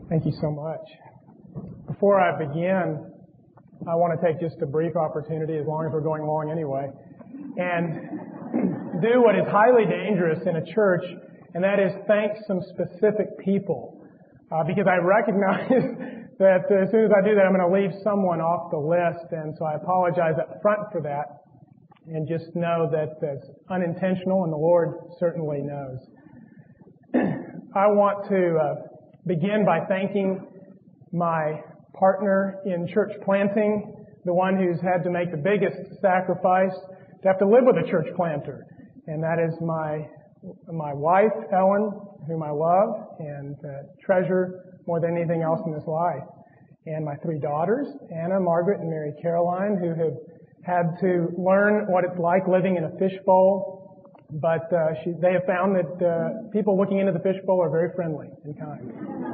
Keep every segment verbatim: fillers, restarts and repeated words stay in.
Thank you so much. Before I begin, I want to take just a brief opportunity, as long as we're going long anyway, and do what is highly dangerous in a church, and that is thank some specific people. Uh, because I recognize that as soon as I do that, I'm going to leave someone off the list, and so I apologize up front for that, and just know that that's unintentional, and the Lord certainly knows. I want to uh, begin by thanking my partner in church planting, the one who's had to make the biggest sacrifice to have to live with a church planter. And that is my my wife, Ellen, whom I love and uh, treasure more than anything else in this life. And my three daughters, Anna, Margaret, and Mary Caroline, who have had to learn what it's like living in a fishbowl. But uh, she, they have found that uh, people looking into the fishbowl are very friendly and kind.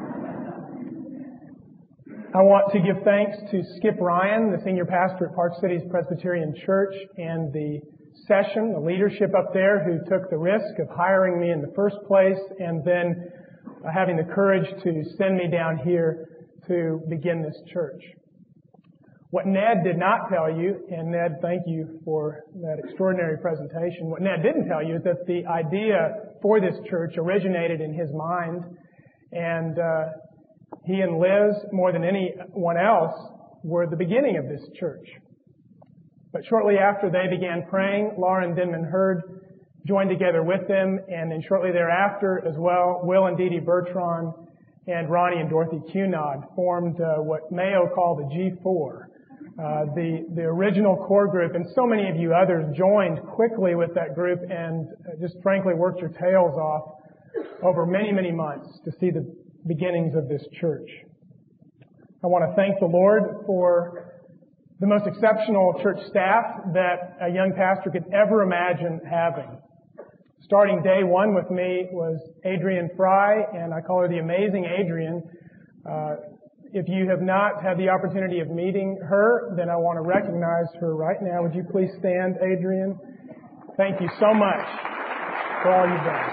I want to give thanks to Skip Ryan, the senior pastor at Park Cities Presbyterian Church, and the session, the leadership up there who took the risk of hiring me in the first place and then uh, having the courage to send me down here to begin this church. What Ned did not tell you, and Ned, thank you for that extraordinary presentation. What Ned didn't tell you is that the idea for this church originated in his mind, and uh, he and Liz, more than anyone else, were the beginning of this church. But shortly after they began praying, Lauren Denman Hurd joined together with them, and then shortly thereafter as well, Will and Dee Dee Bertrand and Ronnie and Dorothy Cunod formed uh, what Mayo called the G four. Uh, the, the original core group, and so many of you others joined quickly with that group and just frankly worked your tails off over many, many months to see the beginnings of this church. I want to thank the Lord for the most exceptional church staff that a young pastor could ever imagine having. Starting day one with me was Adrienne Fry, and I call her the amazing Adrienne. Uh, If you have not had the opportunity of meeting her, then I want to recognize her right now. Would you please stand, Adrienne? Thank you so much for all you've done.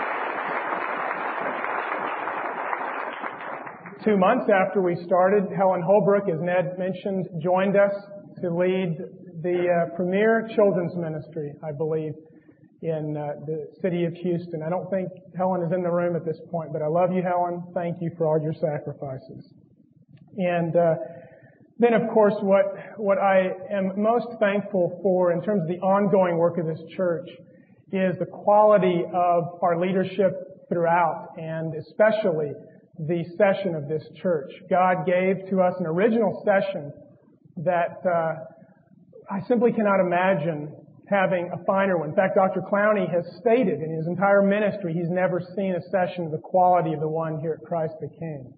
Two months after we started, Helen Holbrook, as Ned mentioned, joined us to lead the uh, premier children's ministry, I believe, in uh, the city of Houston. I don't think Helen is in the room at this point, but I love you, Helen. Thank you for all your sacrifices. And uh, then, of course, what what I am most thankful for in terms of the ongoing work of this church is the quality of our leadership throughout, and especially the session of this church. God gave to us an original session that uh, I simply cannot imagine having a finer one. In fact, Doctor Clowney has stated in his entire ministry he's never seen a session of the quality of the one here at Christ the King.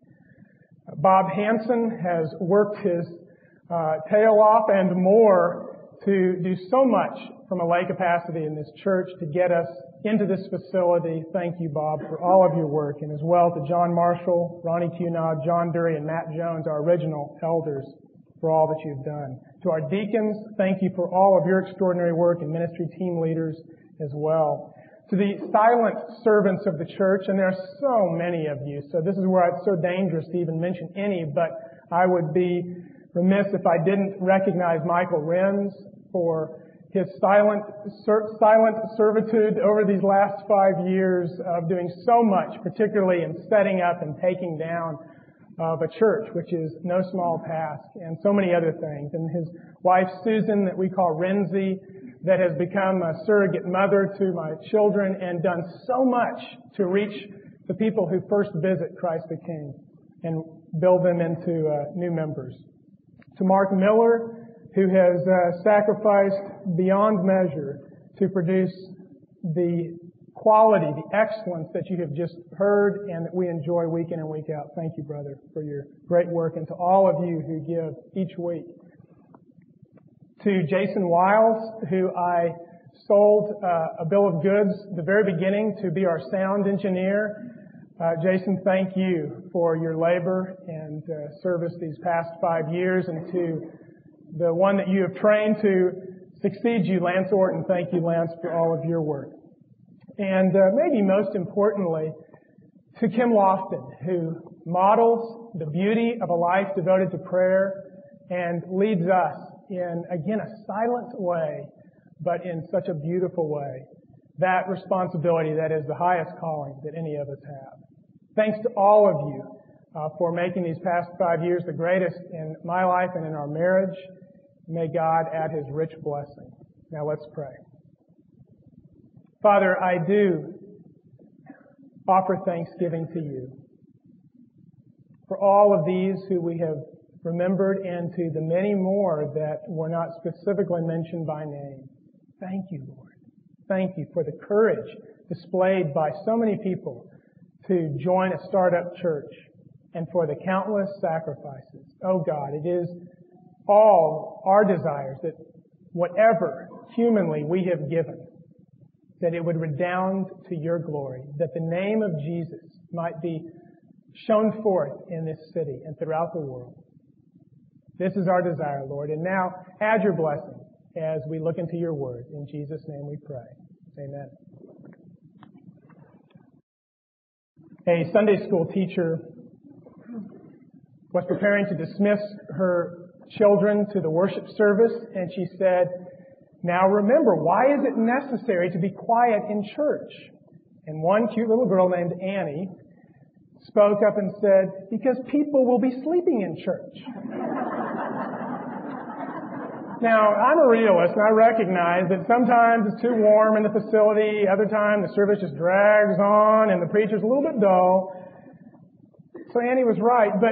Bob Hansen has worked his uh, tail off and more to do so much from a lay capacity in this church to get us into this facility. Thank you, Bob, for all of your work, and as well to John Marshall, Ronnie Cunod, John Dury, and Matt Jones, our original elders, for all that you've done. To our deacons, thank you for all of your extraordinary work, and ministry team leaders as well. To the silent servants of the church, and there are so many of you, so this is where it's so dangerous to even mention any, but I would be remiss if I didn't recognize Michael Renz for his silent ser- silent servitude over these last five years of doing so much, particularly in setting up and taking down of a church, which is no small task, and so many other things. And his wife, Susan, that we call Renzi, that has become a surrogate mother to my children and done so much to reach the people who first visit Christ the King and build them into uh, new members. To Mark Miller, who has uh, sacrificed beyond measure to produce the quality, the excellence that you have just heard and that we enjoy week in and week out. Thank you, brother, for your great work, and to all of you who give each week. To Jason Wiles, who I sold uh, a bill of goods at the very beginning to be our sound engineer. Uh, Jason, thank you for your labor and uh, service these past five years. And to the one that you have trained to succeed you, Lance Orton, thank you, Lance, for all of your work. And uh, maybe most importantly, to Kim Lofton, who models the beauty of a life devoted to prayer and leads us in, again, a silent way, but in such a beautiful way. That responsibility that is the highest calling that any of us have. Thanks to all of you uh, for making these past five years the greatest in my life and in our marriage. May God add His rich blessing. Now let's pray. Father, I do offer thanksgiving to you for all of these who we have remembered and to the many more that were not specifically mentioned by name. Thank you, Lord. Thank you for the courage displayed by so many people to join a startup church and for the countless sacrifices. Oh God, it is all our desires that whatever humanly we have given, that it would redound to your glory, that the name of Jesus might be shown forth in this city and throughout the world. This is our desire, Lord. And now, add your blessing as we look into your word. In Jesus' name we pray. Amen. A Sunday school teacher was preparing to dismiss her children to the worship service, and she said, "Now remember, why is it necessary to be quiet in church?" And one cute little girl named Annie spoke up and said, "Because people will be sleeping in church." Now, I'm a realist, and I recognize that sometimes it's too warm in the facility, other times the service just drags on, and the preacher's a little bit dull. So Annie was right, but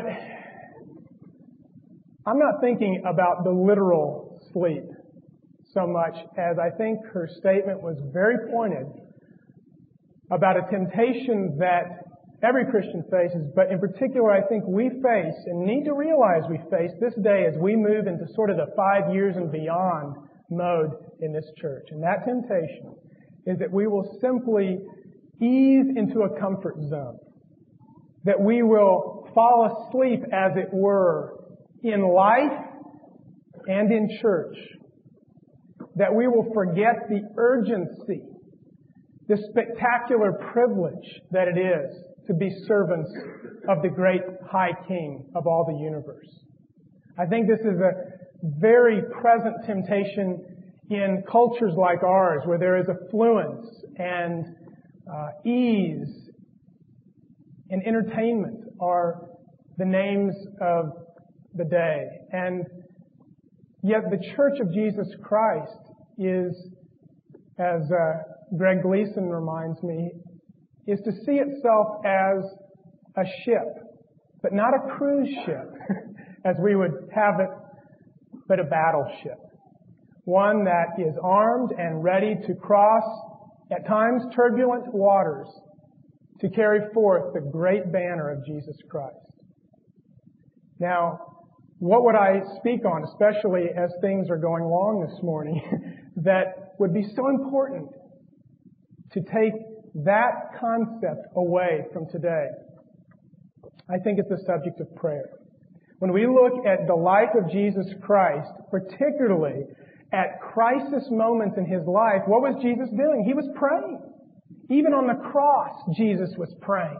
I'm not thinking about the literal sleep so much as I think her statement was very pointed about a temptation that every Christian faces, but in particular I think we face and need to realize we face this day as we move into sort of the five years and beyond mode in this church. And that temptation is that we will simply ease into a comfort zone, that we will fall asleep, as it were, in life and in church, that we will forget the urgency, the spectacular privilege that it is to be servants of the great high King of all the universe. I think this is a very present temptation in cultures like ours, where there is affluence and uh, ease and entertainment are the names of the day. And yet the Church of Jesus Christ is, as uh, Greg Gleason reminds me, is to see itself as a ship, but not a cruise ship, as we would have it, but a battleship. One that is armed and ready to cross, at times, turbulent waters to carry forth the great banner of Jesus Christ. Now, what would I speak on, especially as things are going along this morning, that would be so important to take that concept away from today? I think it's the subject of prayer. When we look at the life of Jesus Christ, particularly at crisis moments in His life, what was Jesus doing? He was praying. Even on the cross, Jesus was praying.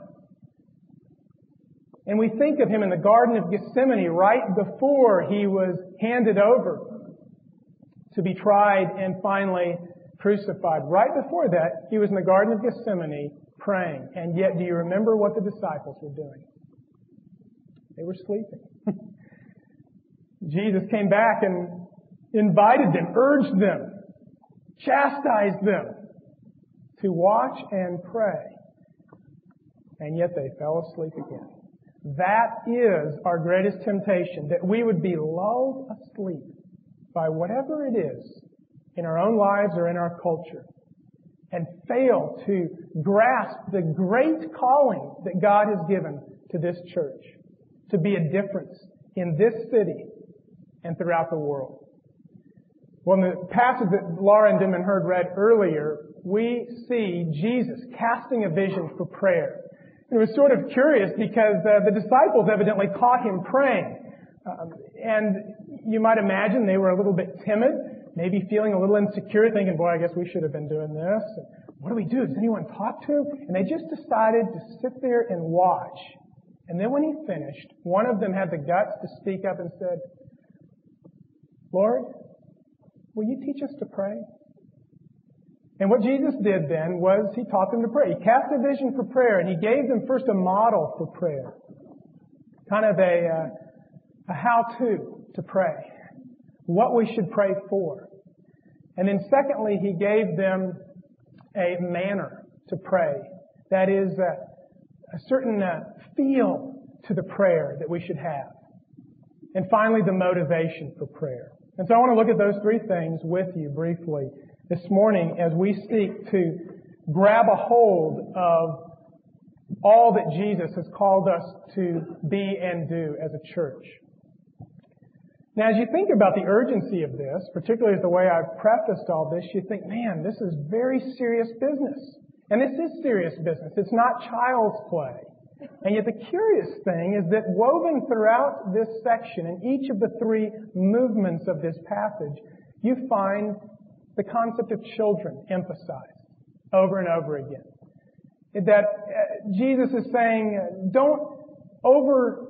And we think of Him in the Garden of Gethsemane right before He was handed over to be tried and finally crucified. Right before that, He was in the Garden of Gethsemane praying. And yet, do you remember what the disciples were doing? They were sleeping. Jesus came back and invited them, urged them, chastised them to watch and pray. And yet they fell asleep again. That is our greatest temptation, that we would be lulled asleep by whatever it is in our own lives or in our culture, and fail to grasp the great calling that God has given to this church to be a difference in this city and throughout the world. Well, in the passage that Laura and Dimon heard read earlier, we see Jesus casting a vision for prayer. It was sort of curious because uh, the disciples evidently caught Him praying. Um, and you might imagine they were a little bit timid, maybe feeling a little insecure, thinking, boy, I guess we should have been doing this. What do we do? Does anyone talk to Him? And they just decided to sit there and watch And then when he finished, one of them had the guts to speak up and said, Lord, will you teach us to pray? And what Jesus did then was he taught them to pray. He cast a vision for prayer, and he gave them first a model for prayer. Kind of a, uh, a how-to to pray. What we should pray for. And then secondly, he gave them a manner to pray. That is a, a certain uh, feel to the prayer that we should have. And finally, the motivation for prayer. And so I want to look at those three things with you briefly this morning as we seek to grab a hold of all that Jesus has called us to be and do as a church. Now, as you think about the urgency of this, particularly the way I've prefaced all this, you think, man, this is very serious business. And this is serious business. It's not child's play. And yet the curious thing is that woven throughout this section, in each of the three movements of this passage, you find the concept of children emphasized over and over again. That Jesus is saying, don't over,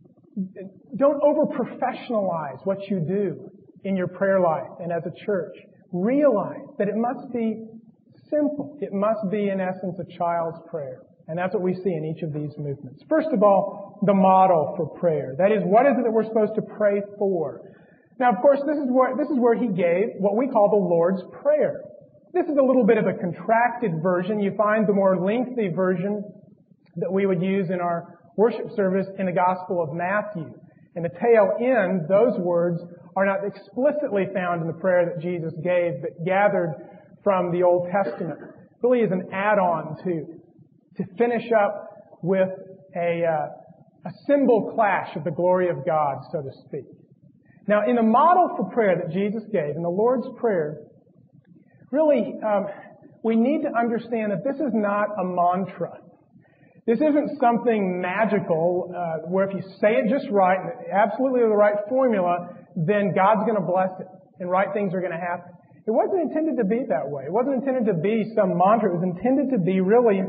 don't over-professionalize what you do in your prayer life and as a church. Realize that it must be simple. It must be, in essence, a child's prayer. And that's what we see in each of these movements. First of all, the model for prayer. That is, what is it that we're supposed to pray for? Now, of course, this is where, this is where he gave what we call the Lord's Prayer. This is a little bit of a contracted version. You find the more lengthy version that we would use in our worship service in the Gospel of Matthew. In the tail end, those words are not explicitly found in the prayer that Jesus gave, but gathered from the Old Testament. It really is an add-on to, to finish up with a, uh, a symbol clash of the glory of God, so to speak. Now, in the model for prayer that Jesus gave, in the Lord's Prayer, really, um, we need to understand that this is not a mantra. This isn't something magical uh, where if you say it just right, absolutely the right formula, then God's going to bless it and right things are going to happen. It wasn't intended to be that way. It wasn't intended to be some mantra. It was intended to be really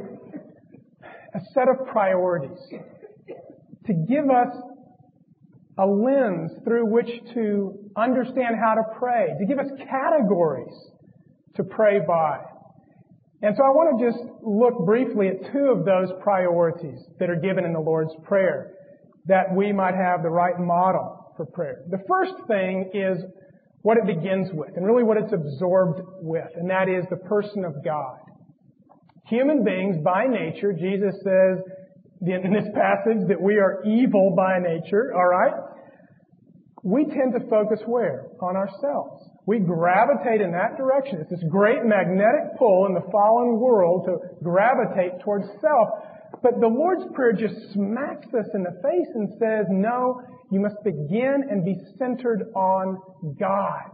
a set of priorities to give us a lens through which to understand how to pray, to give us categories to pray by. And so I want to just look briefly at two of those priorities that are given in the Lord's Prayer that we might have the right model for prayer. The first thing is what it begins with and really what it's absorbed with, and that is the person of God. Human beings by nature, Jesus says in this passage that we are evil by nature, all right? We tend to focus where? On ourselves. We gravitate in that direction. It's this great magnetic pull in the fallen world to gravitate towards self. But the Lord's Prayer just smacks us in the face and says, no, you must begin and be centered on God.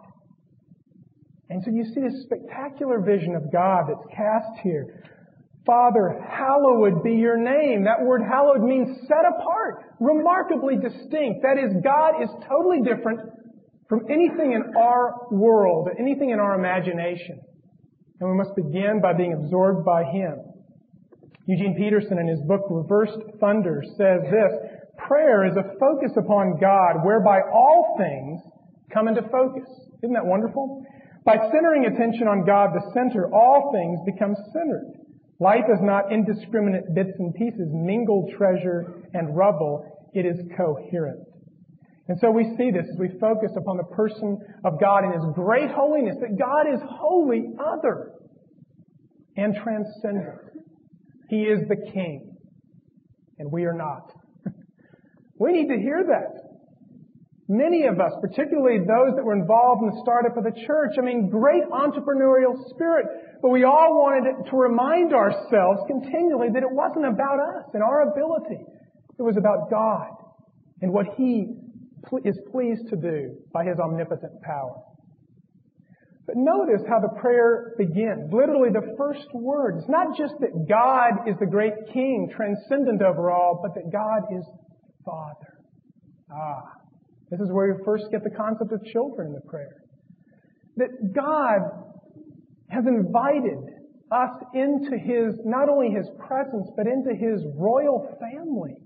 And so you see this spectacular vision of God that's cast here. Father, hallowed be your name. That word hallowed means set apart, remarkably distinct. That is, God is totally different from anything in our world, anything in our imagination. And we must begin by being absorbed by Him. Eugene Peterson in his book Reversed Thunder says this, prayer is a focus upon God whereby all things come into focus. Isn't that wonderful? By centering attention on God, the center, all things become centered. Life is not indiscriminate bits and pieces, mingled treasure and rubble. It is coherent. And so we see this as we focus upon the person of God in His great holiness, that God is wholly other and transcendent. He is the King, and we are not. We need to hear that. Many of us, particularly those that were involved in the startup of the church, I mean, great entrepreneurial spirit, but we all wanted to remind ourselves continually that it wasn't about us and our ability. It was about God and what He is pleased to do by His omnipotent power. But notice how the prayer begins. Literally the first word. It's not just that God is the great King, transcendent over all, but that God is Father. Ah. This is where you first get the concept of children in the prayer. That God has invited us into His, not only His presence, but into His royal family.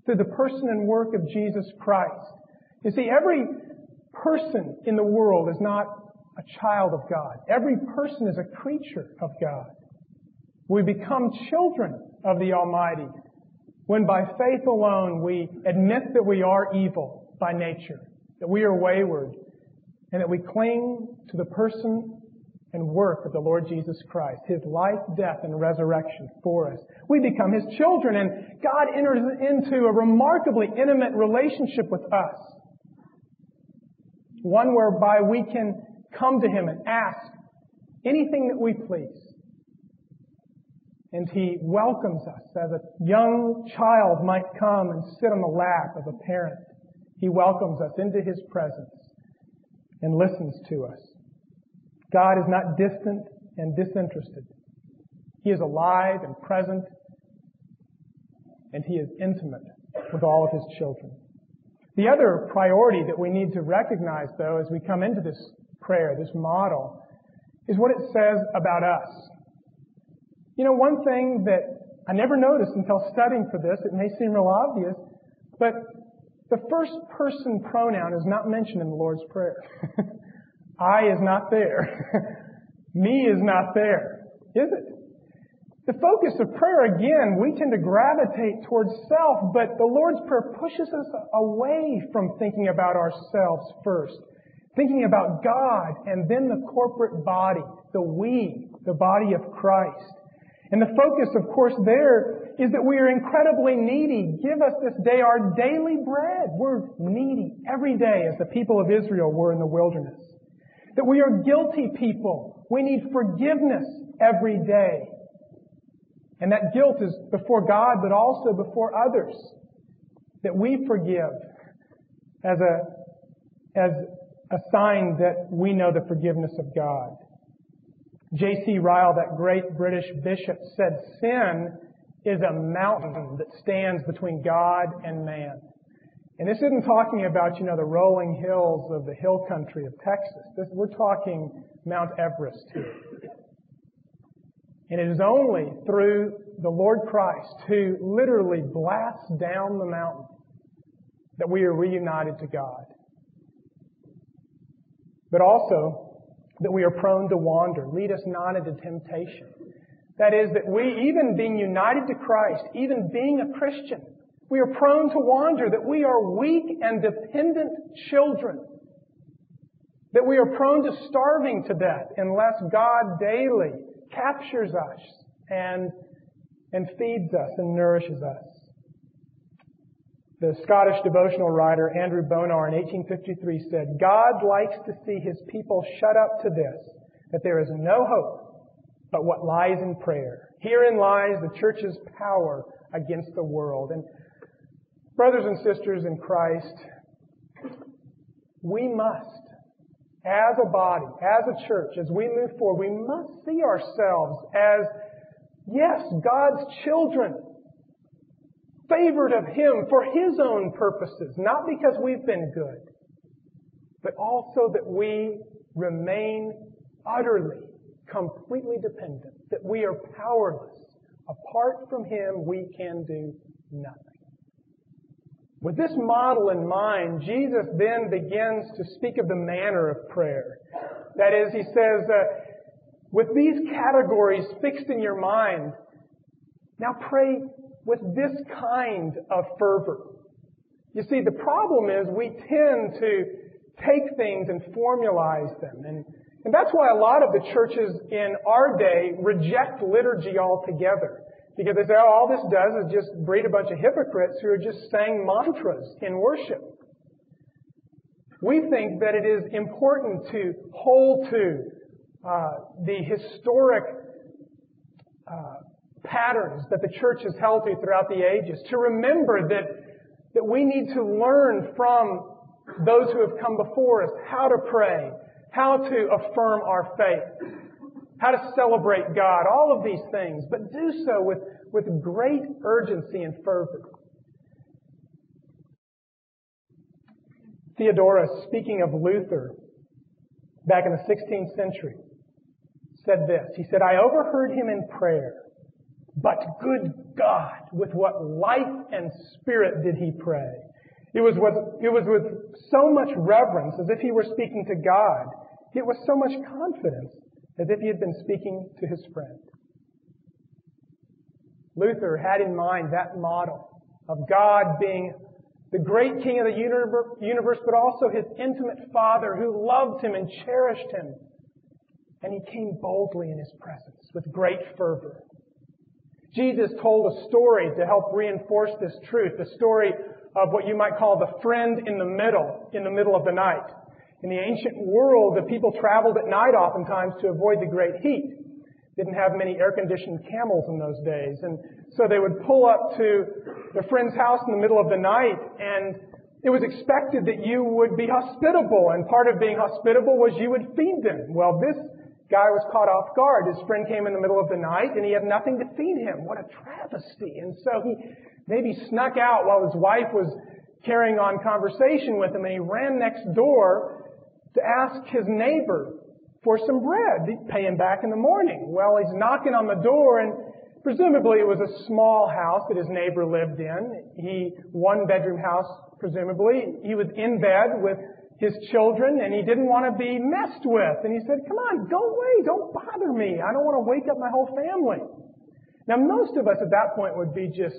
through the person and work of Jesus Christ. You see, every person in the world is not a child of God. Every person is a creature of God. We become children of the Almighty when by faith alone we admit that we are evil by nature, that we are wayward, and that we cling to the person and work of the Lord Jesus Christ, His life, death, and resurrection for us. We become His children, and God enters into a remarkably intimate relationship with us. One whereby we can come to Him and ask anything that we please. And He welcomes us as a young child might come and sit on the lap of a parent. He welcomes us into His presence and listens to us. God is not distant and disinterested. He is alive and present, and He is intimate with all of His children. The other priority that we need to recognize, though, as we come into this prayer, this model, is what it says about us. You know, one thing that I never noticed until studying for this, it may seem real obvious, but the first person pronoun is not mentioned in the Lord's Prayer. I is not there. Me is not there. Is it? The focus of prayer, again, we tend to gravitate towards self, but the Lord's Prayer pushes us away from thinking about ourselves first, thinking about God and then the corporate body, the we, the body of Christ. And the focus, of course, there is that we are incredibly needy. Give us this day our daily bread. We're needy every day as the people of Israel were in the wilderness. That we are guilty people. We need forgiveness every day. And that guilt is before God, but also before others. That we forgive as a, as a sign that we know the forgiveness of God. J C Ryle, that great British bishop, said sin is a mountain that stands between God and man. And this isn't talking about, you know, the rolling hills of the hill country of Texas. This, we're talking Mount Everest here. And it is only through the Lord Christ, who literally blasts down the mountain, that we are reunited to God. But also that we are prone to wander. Lead us not into temptation. That is, that we, even being united to Christ, even being a Christian, we are prone to wander, that we are weak and dependent children. That we are prone to starving to death unless God daily captures us and, and feeds us and nourishes us. The Scottish devotional writer Andrew Bonar in eighteen fifty-three said, God likes to see His people shut up to this, that there is no hope but what lies in prayer. Herein lies the church's power against the world. And brothers and sisters in Christ, we must, as a body, as a church, as we move forward, we must see ourselves as, yes, God's children, favored of Him for His own purposes, not because we've been good, but also that we remain utterly, completely dependent, that we are powerless. Apart from Him, we can do nothing. With this model in mind, Jesus then begins to speak of the manner of prayer. That is, He says, uh, with these categories fixed in your mind, now pray with this kind of fervor. You see, the problem is we tend to take things and formalize them. And, and that's why a lot of the churches in our day reject liturgy altogether. Because they say, oh, all this does is just breed a bunch of hypocrites who are just saying mantras in worship. We think that it is important to hold to uh, the historic uh, patterns that the church has held to throughout the ages, to remember that, that we need to learn from those who have come before us how to pray, how to affirm our faith, how to celebrate God, all of these things, but do so with, with great urgency and fervor. Theodorus, speaking of Luther back in the sixteenth century, said this. He said, I overheard him in prayer But good God, with what life and spirit did he pray. It was with, it was with so much reverence, as if he were speaking to God. It was so much confidence, as if he had been speaking to his friend. Luther had in mind that model of God being the great King of the universe, but also his intimate Father who loved him and cherished him. And he came boldly in his presence with great fervor. Jesus told a story to help reinforce this truth, the story of what you might call the friend in the middle, in the middle of the night. In the ancient world, the people traveled at night oftentimes to avoid the great heat. Didn't have many air-conditioned camels in those days. And so they would pull up to their friend's house in the middle of the night, and it was expected that you would be hospitable. And part of being hospitable was you would feed them. Well, this guy was caught off guard. His friend came in the middle of the night, and he had nothing to feed him. What a travesty. And so he maybe snuck out while his wife was carrying on conversation with him, and he ran next door to ask his neighbor for some bread. He'd pay him back in the morning. Well, he's knocking on the door, and presumably it was a small house that his neighbor lived in. He, one-bedroom house, presumably. He was in bed with his children, and he didn't want to be messed with. And he said, come on, go away, don't bother me. I don't want to wake up my whole family. Now, most of us at that point would be just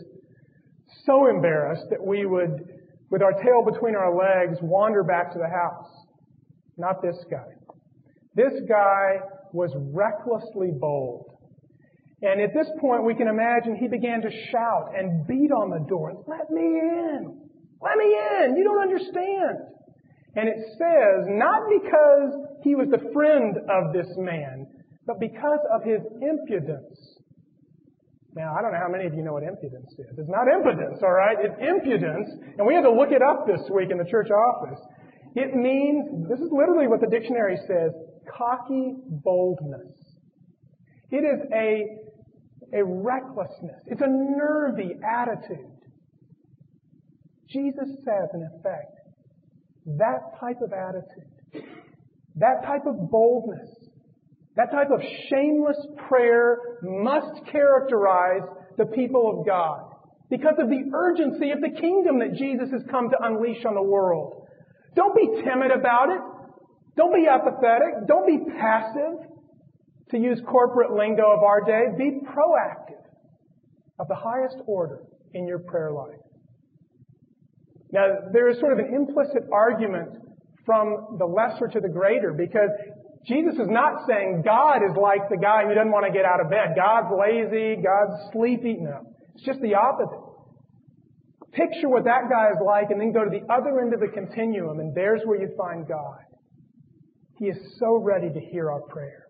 so embarrassed that we would, with our tail between our legs, wander back to the house. Not this guy. This guy was recklessly bold. And at this point, we can imagine he began to shout and beat on the door. Let me in! Let me in! You don't understand! And it says, not because he was the friend of this man, but because of his impudence. Now, I don't know how many of you know what impudence is. It's not impotence, all right? It's impudence. And we had to look it up this week in the church office. It means, this is literally what the dictionary says, cocky boldness. It is a, a recklessness. It's a nervy attitude. Jesus says, in effect, that type of attitude, that type of boldness, that type of shameless prayer must characterize the people of God because of the urgency of the kingdom that Jesus has come to unleash on the world. Don't be timid about it. Don't be apathetic. Don't be passive, to use corporate lingo of our day. Be proactive of the highest order in your prayer life. Now, there is sort of an implicit argument from the lesser to the greater, because Jesus is not saying God is like the guy who doesn't want to get out of bed. God's lazy, God's sleepy. No, it's just the opposite. Picture what that guy is like and then go to the other end of the continuum, and there's where you find God. He is so ready to hear our prayer.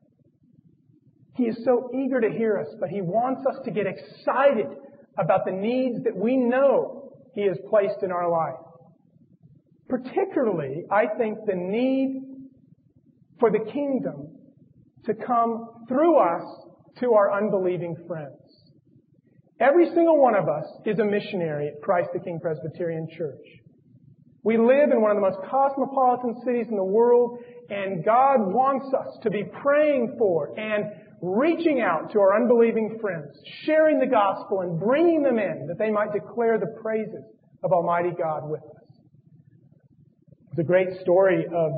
He is so eager to hear us, but He wants us to get excited about the needs that we know He has placed in our life. Particularly, I think the need for the kingdom to come through us to our unbelieving friends. Every single one of us is a missionary at Christ the King Presbyterian Church. We live in one of the most cosmopolitan cities in the world, and God wants us to be praying for and reaching out to our unbelieving friends, sharing the gospel and bringing them in that they might declare the praises of Almighty God with us. It's a great story of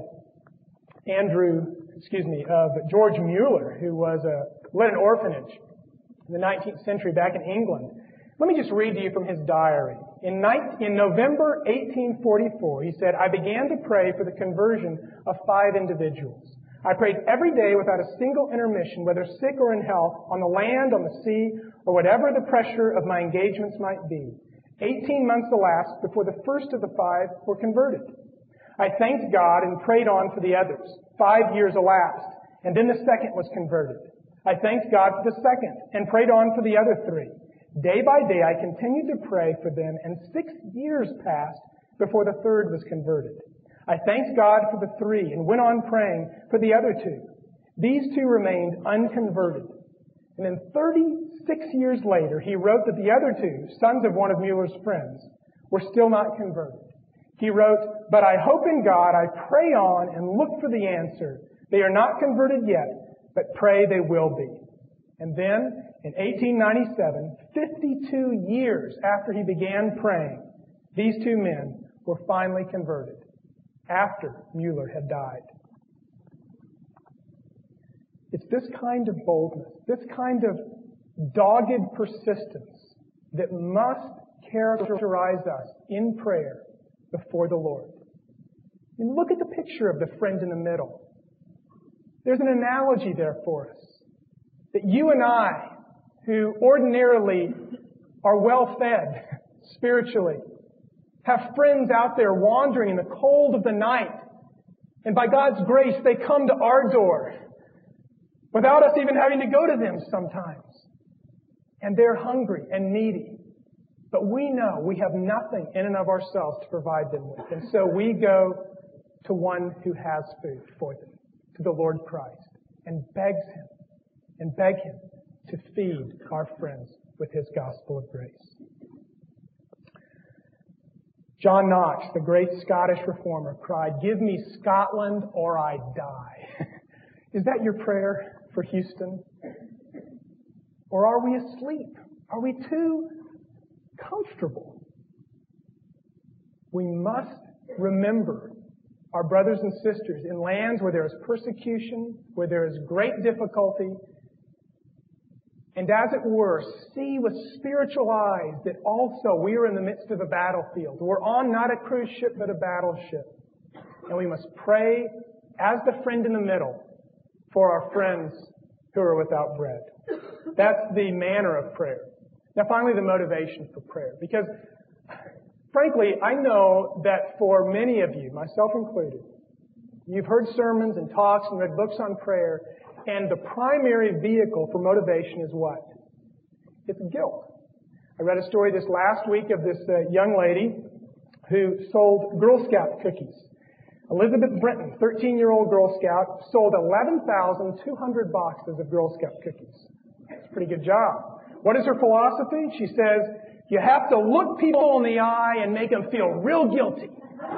Andrew, excuse me, of George Mueller, who was a, led an orphanage in the nineteenth century back in England. Let me just read to you from his diary. In, in November eighteen forty-four, he said, I began to pray for the conversion of five individuals. I prayed every day without a single intermission, whether sick or in health, on the land, on the sea, or whatever the pressure of my engagements might be. Eighteen months elapsed before the first of the five were converted. I thanked God and prayed on for the others. Five years elapsed, and then the second was converted. I thanked God for the second and prayed on for the other three. Day by day, I continued to pray for them, and six years passed before the third was converted. I thanked God for the three and went on praying for the other two. These two remained unconverted. And then thirty-six years later, he wrote that the other two, sons of one of Mueller's friends, were still not converted. He wrote, but I hope in God, I pray on and look for the answer. They are not converted yet, but pray they will be. And then, in eighteen ninety-seven, fifty-two years after he began praying, these two men were finally converted after Mueller had died. It's this kind of boldness, this kind of dogged persistence that must characterize us in prayer before the Lord. And look at the picture of the friend in the middle. There's an analogy there for us. That you and I, who ordinarily are well fed spiritually, have friends out there wandering in the cold of the night, and by God's grace they come to our door without us even having to go to them sometimes. And they're hungry and needy. But we know we have nothing in and of ourselves to provide them with. And so we go to one who has food for them, to the Lord Christ, and begs Him, and beg Him to feed our friends with His gospel of grace. John Knox, the great Scottish reformer, cried, "Give me Scotland or I die." Is that your prayer for Houston? Or are we asleep? Are we too comfortable? We must remember our brothers and sisters in lands where there is persecution, where there is great difficulty, and as it were, see with spiritual eyes that also we are in the midst of a battlefield. We're on not a cruise ship, but a battleship. And we must pray as the friend in the middle for our friends who are without bread. That's the manner of prayer. Now finally, the motivation for prayer. Because frankly, I know that for many of you, myself included, you've heard sermons and talks and read books on prayer, and the primary vehicle for motivation is what? It's guilt. I read a story this last week of this uh, young lady who sold Girl Scout cookies. Elizabeth Brenton, thirteen-year-old Girl Scout, sold eleven thousand two hundred boxes of Girl Scout cookies. That's a pretty good job. What is her philosophy? She says, you have to look people in the eye and make them feel real guilty.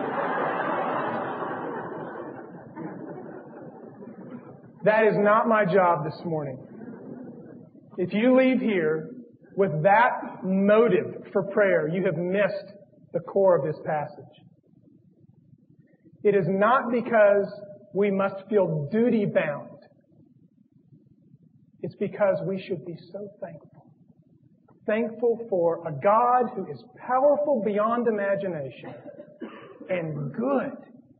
That is not my job this morning. If you leave here with that motive for prayer, you have missed the core of this passage. It is not because we must feel duty-bound. It's because we should be so thankful. Thankful for a God who is powerful beyond imagination and good.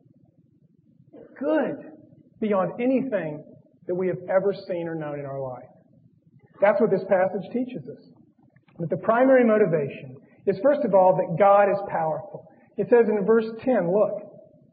Good beyond anything that we have ever seen or known in our life. That's what this passage teaches us. But the primary motivation is, first of all, that God is powerful. It says in verse ten, look,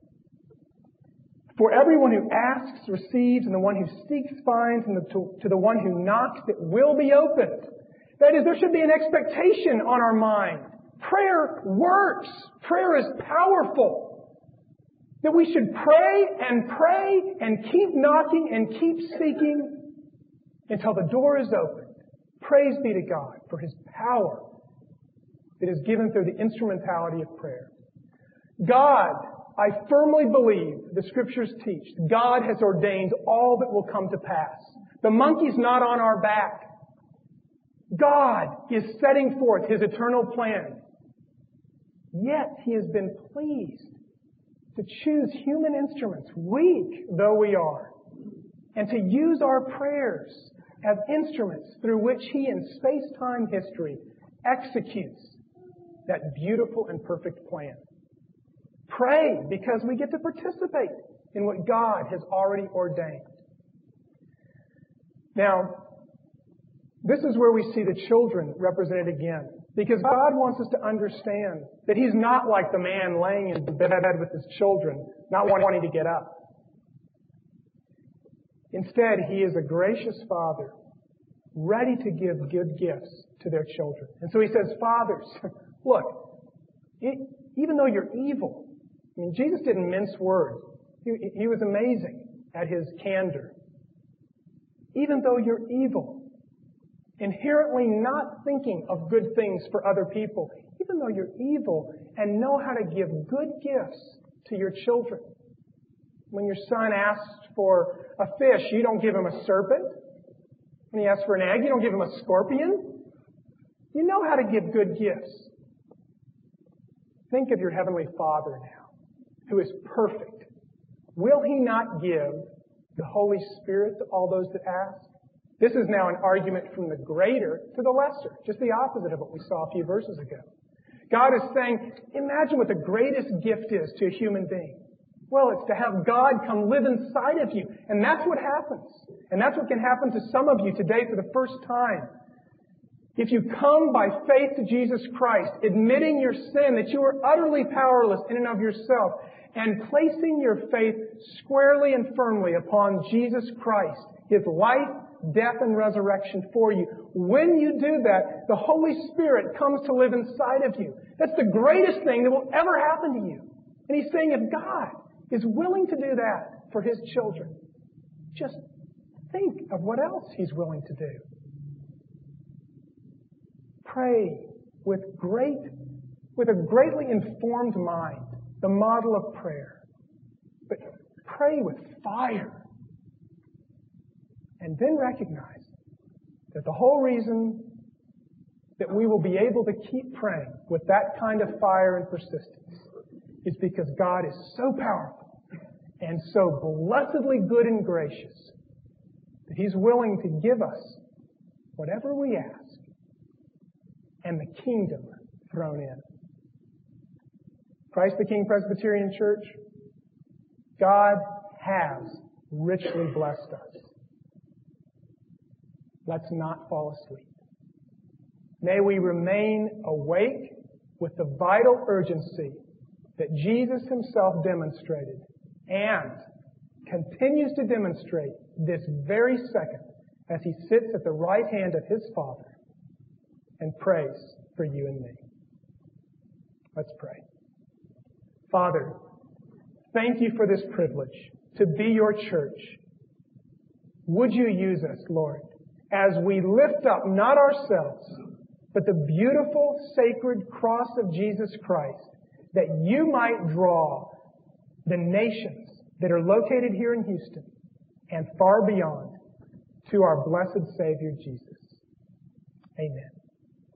for everyone who asks receives, and the one who seeks finds, and the, to, to the one who knocks it will be opened. That is, there should be an expectation on our mind. Prayer works. Prayer is powerful. That we should pray and pray and keep knocking and keep seeking until the door is opened. Praise be to God for His power that is given through the instrumentality of prayer. God, I firmly believe the Scriptures teach, God has ordained all that will come to pass. The monkey's not on our back. God is setting forth His eternal plan. Yet He has been pleased to choose human instruments, weak though we are, and to use our prayers as instruments through which He in space-time history executes that beautiful and perfect plan. Pray because we get to participate in what God has already ordained. Now, this is where we see the children represented again. Because God wants us to understand that He's not like the man laying in bed with his children, not wanting to get up. Instead, He is a gracious Father, ready to give good gifts to their children. And so He says, fathers, look, even though you're evil, I mean, Jesus didn't mince words. He, he was amazing at His candor. Even though you're evil, inherently not thinking of good things for other people, even though you're evil and know how to give good gifts to your children. When your son asks for a fish, you don't give him a serpent. When he asks for an egg, you don't give him a scorpion. You know how to give good gifts. Think of your Heavenly Father now, who is perfect. Will He not give the Holy Spirit to all those that ask? This is now an argument from the greater to the lesser, just the opposite of what we saw a few verses ago. God is saying, imagine what the greatest gift is to a human being. Well, it's to have God come live inside of you. And that's what happens. And that's what can happen to some of you today for the first time. If you come by faith to Jesus Christ, admitting your sin, that you are utterly powerless in and of yourself, and placing your faith squarely and firmly upon Jesus Christ, His life, death, and resurrection for you. When you do that, the Holy Spirit comes to live inside of you. That's the greatest thing that will ever happen to you. And He's saying if God is willing to do that for His children, just think of what else He's willing to do. Pray with great, with a greatly informed mind, the model of prayer. But pray with fire. And then recognize that the whole reason that we will be able to keep praying with that kind of fire and persistence is because God is so powerful and so blessedly good and gracious that He's willing to give us whatever we ask and the kingdom thrown in. Christ the King Presbyterian Church, God has richly blessed us. Let's not fall asleep. May we remain awake with the vital urgency that Jesus Himself demonstrated and continues to demonstrate this very second as He sits at the right hand of His Father and prays for you and me. Let's pray. Father, thank You for this privilege to be Your church. Would You use us, Lord, as we lift up not ourselves, but the beautiful, sacred cross of Jesus Christ, that You might draw the nations that are located here in Houston and far beyond to our blessed Savior Jesus. Amen.